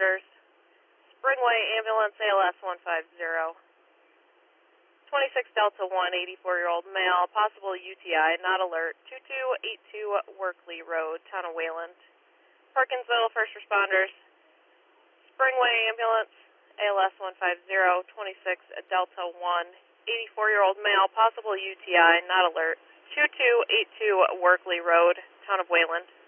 responders. Springway Ambulance ALS 150. 26 Delta 1, 84-year-old male, possible UTI, not alert. 2282 Workley Road, town of Wayland. Perkinsville first responders. Springway Ambulance ALS 150. 26 Delta 1, 84-year-old male, possible UTI, not alert. 2282 Workley Road, town of Wayland.